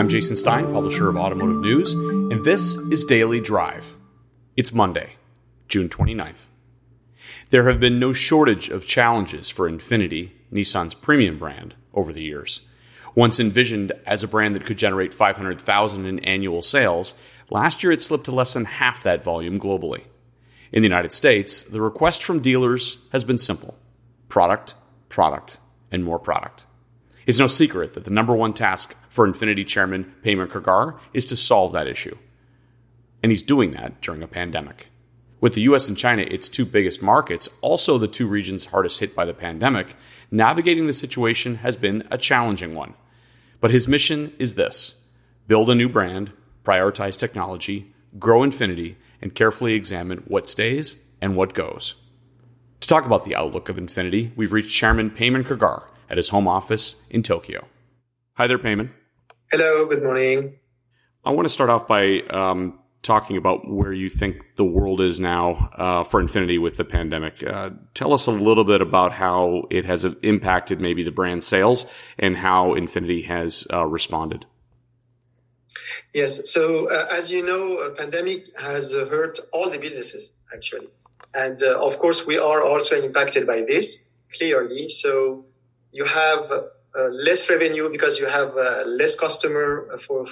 I'm Jason Stein, publisher of Automotive News, and this is Daily Drive. It's Monday, June 29th. There have been no shortage of challenges for Infiniti, Nissan's premium brand, over the years. Once envisioned as a brand that could generate $500,000 in annual sales, last year it slipped to less than half that volume globally. In the United States, the request from dealers has been simple: product, product, and more product. It's no secret that the number one task for Infiniti chairman Payman Khurgar is to solve that issue. And he's doing that during a pandemic. With the US and China, its two biggest markets, also the two regions hardest hit by the pandemic, navigating the situation has been a challenging one. But his mission is this: build a new brand, prioritize technology, grow Infiniti, and carefully examine what stays and what goes. To talk about the outlook of Infiniti, we've reached Chairman Payman Khurgar at his home office in Tokyo. Hi there, Payman. Hello, good morning. I want to start off by talking about where you think the world is now for Infiniti with the pandemic. Tell us a little bit about how it has impacted maybe the brand sales and how Infiniti has responded. Yes, so as you know, a pandemic has hurt all the businesses, actually. And of course, we are also impacted by this, clearly. So you have less revenue because you have less customer for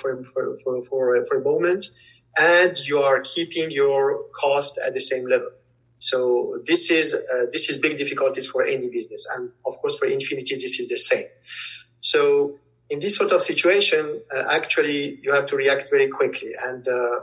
a moment, and you are keeping your cost at the same level. So this is big difficulties for any business, and of course for Infiniti this is the same. So in this sort of situation, actually you have to react very quickly, and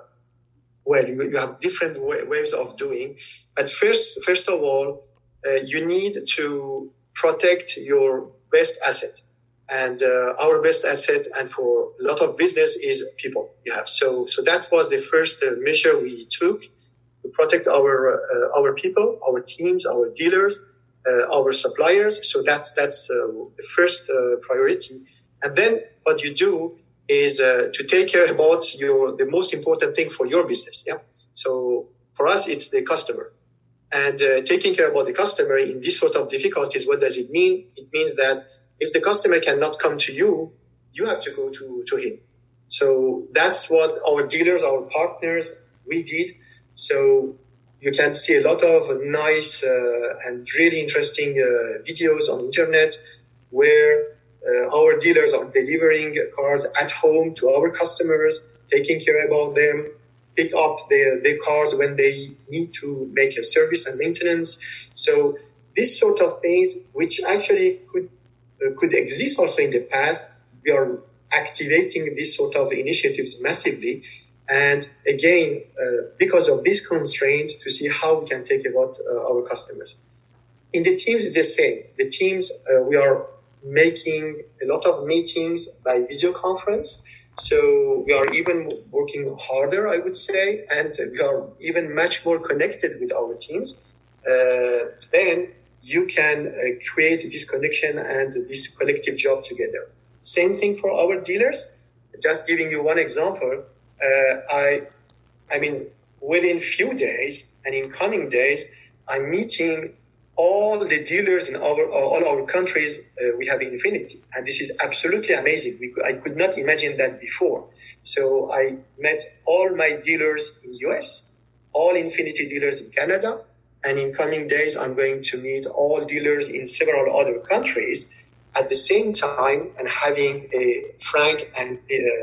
you have different ways of doing. But first of all, you need to protect your best asset. And our best asset, and for a lot of business, is people you have. So that was the first measure we took to protect our people, our teams, our dealers, our suppliers. So that's the first priority. And then what you do is to take care about the most important thing for your business. Yeah. So for us, it's the customer. And taking care about the customer in this sort of difficulties, what does it mean? It means that if the customer cannot come to you, you have to go to him. So that's what our dealers, our partners, we did. So you can see a lot of nice and really interesting videos on internet where our dealers are delivering cars at home to our customers, taking care about them, pick up their cars when they need to make a service and maintenance. So this sort of things, which actually could exist also in the past, we are activating this sort of initiatives massively. And again, because of this constraint, to see how we can take about our customers. In the teams, it's the same. The teams, we are making a lot of meetings by video conference. So we are even working harder, I would say, and we are even much more connected with our teams. Then you can create this connection and this collective job together. Same thing for our dealers. Just giving you one example, I mean, within few days and in coming days, I'm meeting all the dealers in all our countries. We have Infiniti, and this is absolutely amazing. I could not imagine that before. So I met all my dealers in US, all Infiniti dealers in Canada, and in coming days I'm going to meet all dealers in several other countries at the same time and having a frank and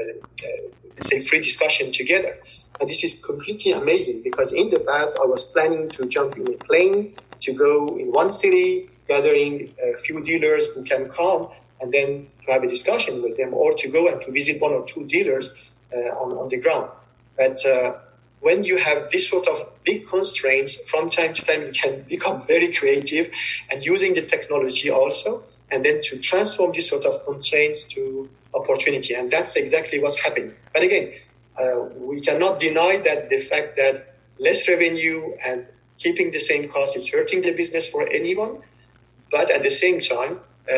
free discussion together. And this is completely amazing because in the past I was planning to jump in a plane to go in one city, gathering a few dealers who can come and then to have a discussion with them, or to go and to visit one or two dealers on the ground. But when you have this sort of big constraints, from time to time you can become very creative and using the technology also, and then to transform this sort of constraints to opportunity. And that's exactly what's happening. But again, we cannot deny that the fact that less revenue and keeping the same cost is hurting the business for anyone. But at the same time,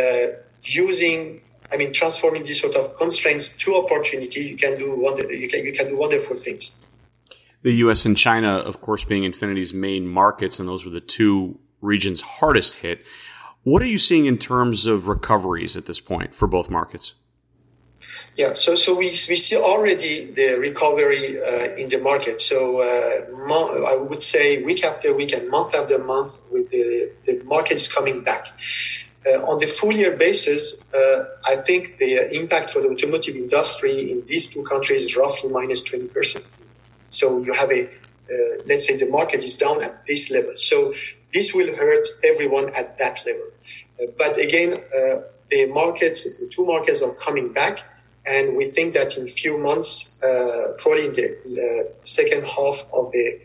transforming these sort of constraints to opportunity, you can do wonderful things. The U.S. and China, of course, being Infiniti's main markets, and those were the two regions hardest hit. What are you seeing in terms of recoveries at this point for both markets? Yeah, so we see already the recovery in the market. So I would say week after week and month after month, with the market is coming back. On the full year basis, I think the impact for the automotive industry in these two countries is roughly minus 20%. So you have let's say the market is down at this level. So this will hurt everyone at that level. But again, the two markets are coming back. And we think that in a few months, probably in the second half of the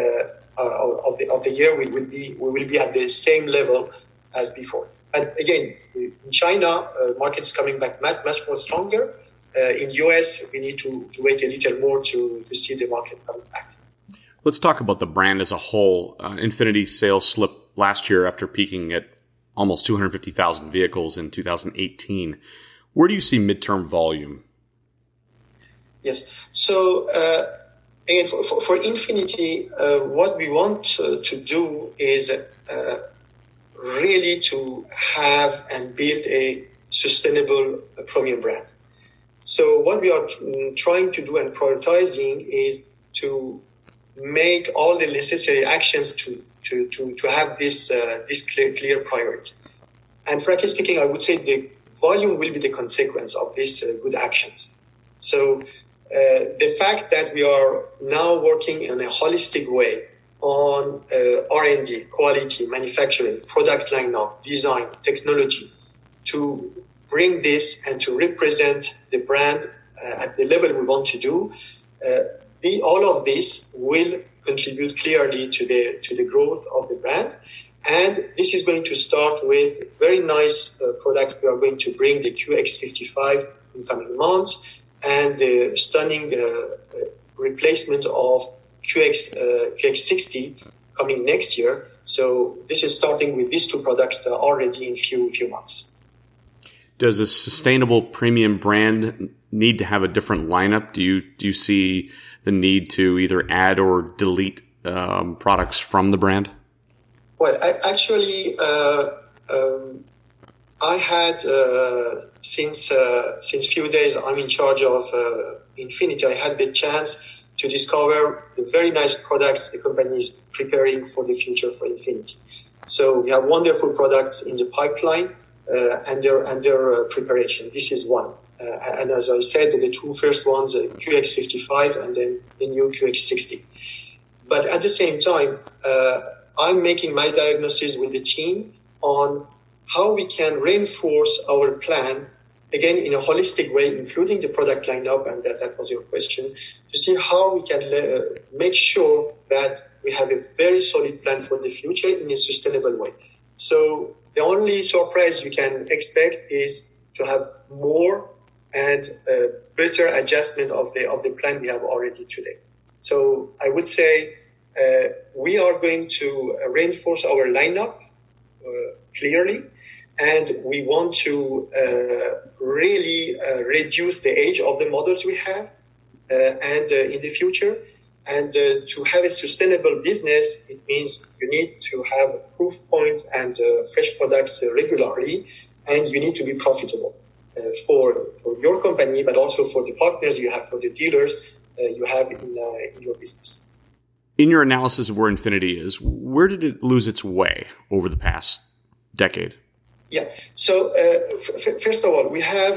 year, we will be at the same level as before. And again, in China, market is coming back much more stronger. In US, we need to wait a little more to see the market coming back. Let's talk about the brand as a whole. Infiniti sales slipped last year after peaking at almost 250,000 vehicles in 2018. Where do you see midterm volume? Yes. So, again, for Infiniti, what we want to do is really to have and build a sustainable premium brand. So what we are trying to do and prioritizing is to make all the necessary actions to have this clear priority. And frankly speaking, I would say the volume will be the consequence of these good actions. So the fact that we are now working in a holistic way on R&D, quality, manufacturing, product lineup, design, technology, to bring this and to represent the brand at the level we want to do, all of this will contribute clearly to the growth of the brand. And this is going to start with very nice products. We are going to bring the QX55 in coming months and the stunning replacement of QX60 coming next year. So this is starting with these two products already in few months. Does a sustainable premium brand need to have a different lineup? Do you see the need to either add or delete products from the brand? Well, I had since few days I'm in charge of Infiniti. I had the chance to discover the very nice products the company is preparing for the future for Infiniti. So we have wonderful products in the pipeline and their preparation. This is one. And as I said, the two first ones, QX55 and then the new QX60. But at the same time, I'm making my diagnosis with the team on how we can reinforce our plan, again, in a holistic way, including the product lineup, and that was your question, to see how we can make sure that we have a very solid plan for the future in a sustainable way. So the only surprise you can expect is to have more and better adjustment of the plan we have already today. So I would say we are going to reinforce our lineup clearly, and we want to really reduce the age of the models we have and in the future. And to have a sustainable business, it means you need to have proof points and fresh products regularly, and you need to be profitable for your company, but also for the partners you have, for the dealers you have in your business. In your analysis of where Infiniti is, where did it lose its way over the past decade? Yeah. So first of all, we have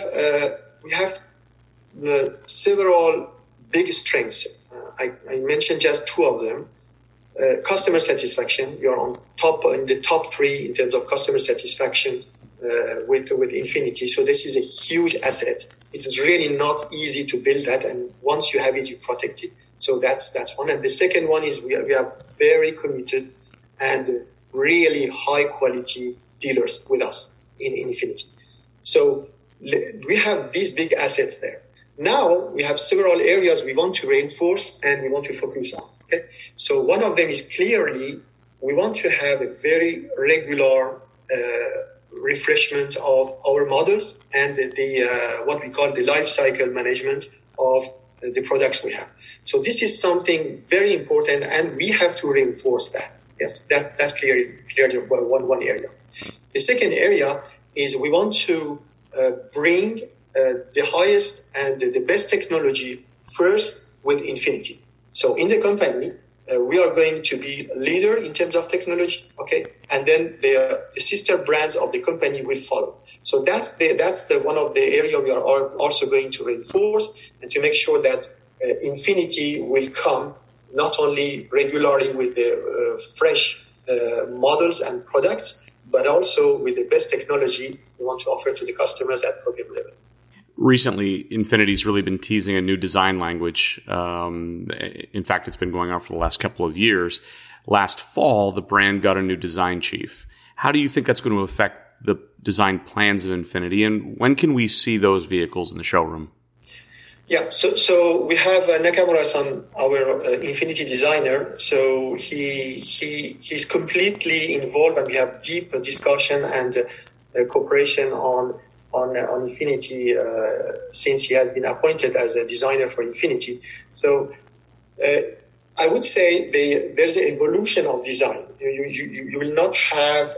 several big strengths. I mentioned just two of them. Customer satisfaction. We are in the top three in terms of customer satisfaction with Infiniti. So this is a huge asset. It is really not easy to build that, and once you have it, you protect it. So that's one. And the second one is we are very committed and really high quality dealers with us in Infiniti. So we have these big assets there. Now we have several areas we want to reinforce and we want to focus on. Okay, so one of them is clearly we want to have a very regular refreshment of our models and the what we call the life cycle management of the products we have. So this is something very important, and we have to reinforce that. Yes, that's clearly one area. The second area is we want to bring the highest and the best technology first with Infinity. So in the company, we are going to be a leader in terms of technology, okay? And then the sister brands of the company will follow. So that's the one of the area we are also going to reinforce and to make sure that Infinity will come not only regularly with the fresh models and products, but also with the best technology we want to offer to the customers at program level. Recently, Infinity's really been teasing a new design language. In fact, it's been going on for the last couple of years. Last fall, the brand got a new design chief. How do you think that's going to affect the design plans of Infinity, and when can we see those vehicles in the showroom? Yeah, so we have Nakamura-san, our Infinity designer. So he's completely involved, and we have deep discussion and cooperation on Infinity since he has been appointed as a designer for Infinity. So I would say there's an evolution of design. You will not have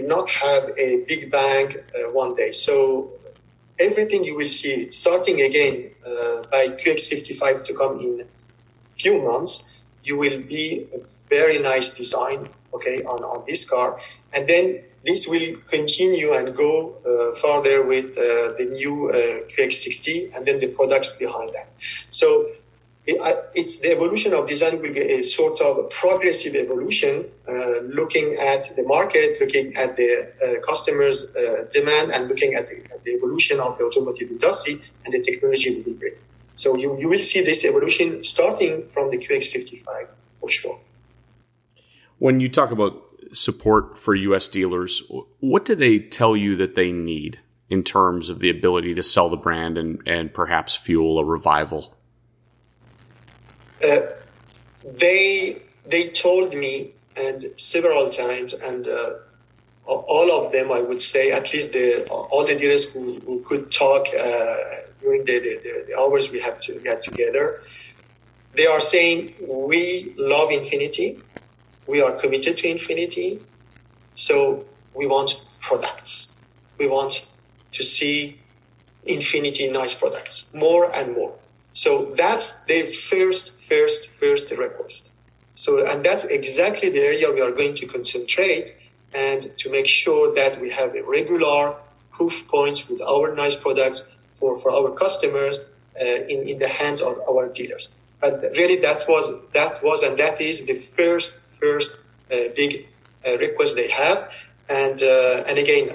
a big bang one day. So everything you will see starting again by QX55 to come in few months, you will be a very nice design, okay, on this car. And then this will continue and go further with the new QX60 and then the products behind that. So it's the evolution of design will be a sort of progressive evolution, looking at the market, looking at the customers' demand, and looking at the evolution of the automotive industry and the technology we will bring. So you will see this evolution starting from the QX55 for sure. When you talk about support for U.S. dealers, what do they tell you that they need in terms of the ability to sell the brand and perhaps fuel a revival? They told me and several times, and all of them, I would say, at least all the dealers who could talk during the hours we had together, they are saying, we love Infinity. We are committed to Infinity. So we want products. We want to see Infinity nice products, more and more. So that's their first request. So, and that's exactly the area we are going to concentrate and to make sure that we have a regular proof points with our nice products for our customers in the hands of our dealers. But really that was and that is the first big request they have. And again,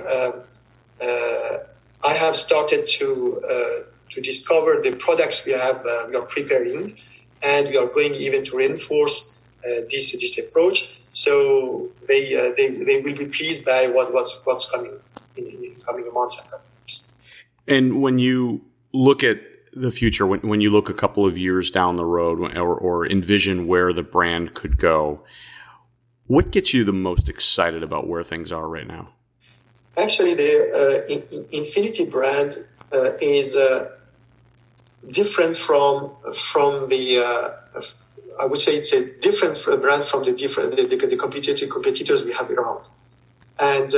I have started to discover the products we are preparing, and we are going even to reinforce this approach. So they will be pleased by what's coming in coming months and years. And when you look at the future, when you look a couple of years down the road or envision where the brand could go, what gets you the most excited about where things are right now? Actually, the Infinity brand is different from the. I would say it's a different brand from the competitors we have around, and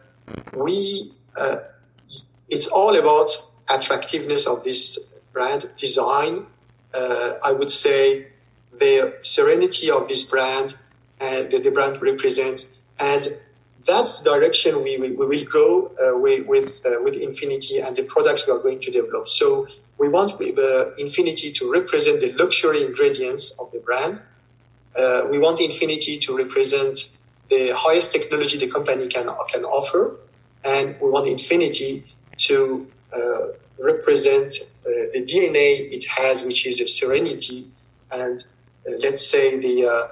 it's all about attractiveness of this brand design. I would say the serenity of this brand and that the brand represents, and that's the direction we will go with Infinity and the products we are going to develop. So we want Infinity to represent the luxury ingredients of the brand. We want Infinity to represent the highest technology the company can offer, and we want Infinity to represent the DNA it has, which is a serenity, and let's say the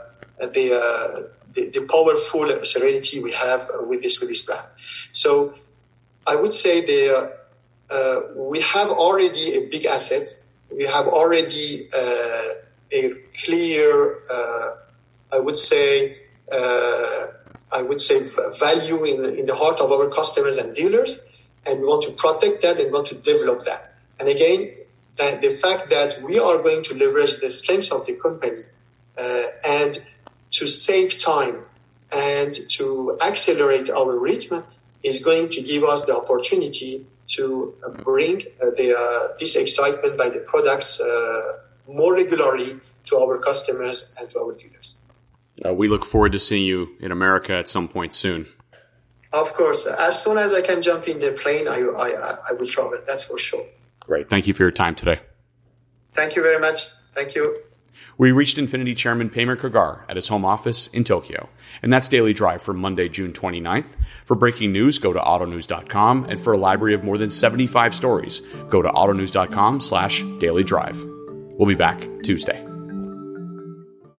powerful serenity we have with this brand. So I would say we have already a big asset. We have already a clear, I would say value in the heart of our customers and dealers, and we want to protect that and want to develop that. And again, the fact that we are going to leverage the strengths of the company and to save time and to accelerate our rhythm is going to give us the opportunity to bring this excitement by the products more regularly to our customers and to our dealers. We look forward to seeing you in America at some point soon. Of course. As soon as I can jump in the plane, I will travel. That's for sure. Great. Thank you for your time today. Thank you very much. Thank you. We reached Infiniti Chairman Paymer Kagar at his home office in Tokyo. And that's Daily Drive for Monday, June 29th. For breaking news, go to autonews.com. And for a library of more than 75 stories, go to autonews.com/dailydrive. We'll be back Tuesday.